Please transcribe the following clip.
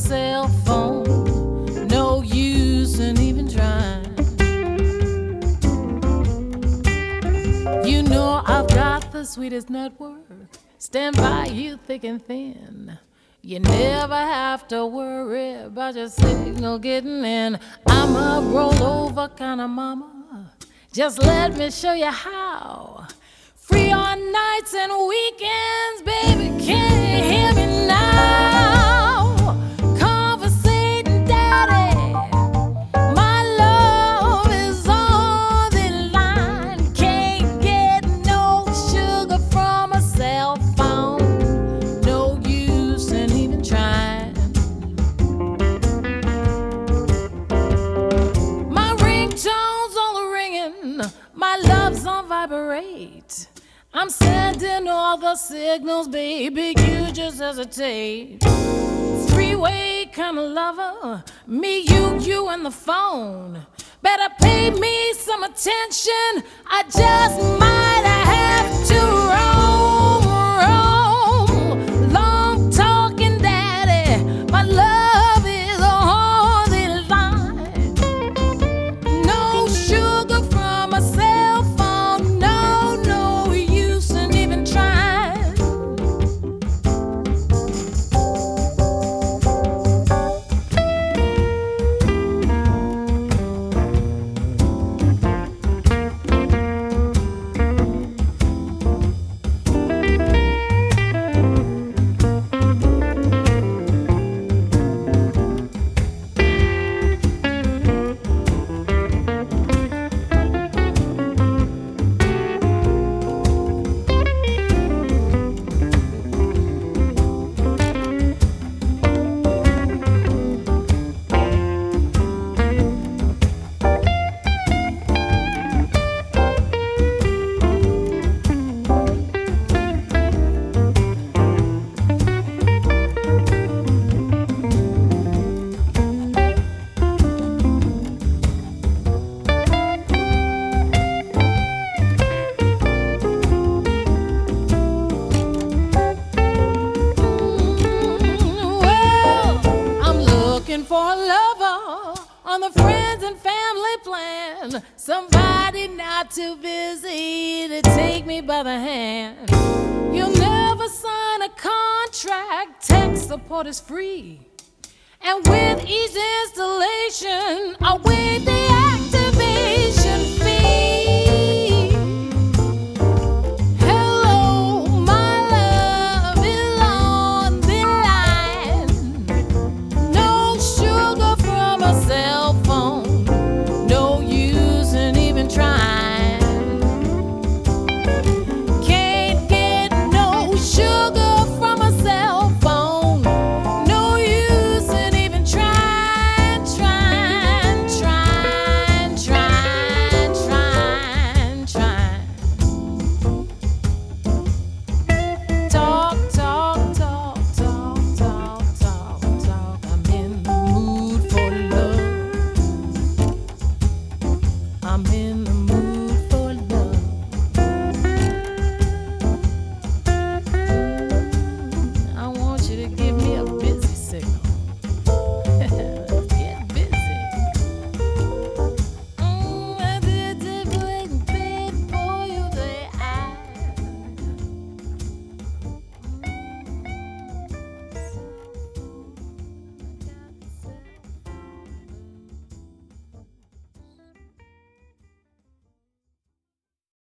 cell phone. No use in even trying. You know I've got the sweetest network. Stand by you thick and thin. You never have to worry about your signal getting in. I'm a rollover kind of mama. Just let me show you how. Free on nights and weekends, baby, can you hear me now? Conversating, daddy, my love is on the line. Can't get no sugar from a cell phone. No use in even trying. My ringtone's all ringing, my love's on vibrate. I'm sending all the signals, baby, you just hesitate. Three-way kind of lover, me, you, and the phone. Better pay me some attention, I just might have to roam. Long talking, daddy, my love is on the line. No sugar from a cell phone, no use in even trying. For a lover on the friends and family plan. Somebody not too busy to take me by the hand. You'll never sign a contract, tech support is free. And with each installation, I waive the activation fee.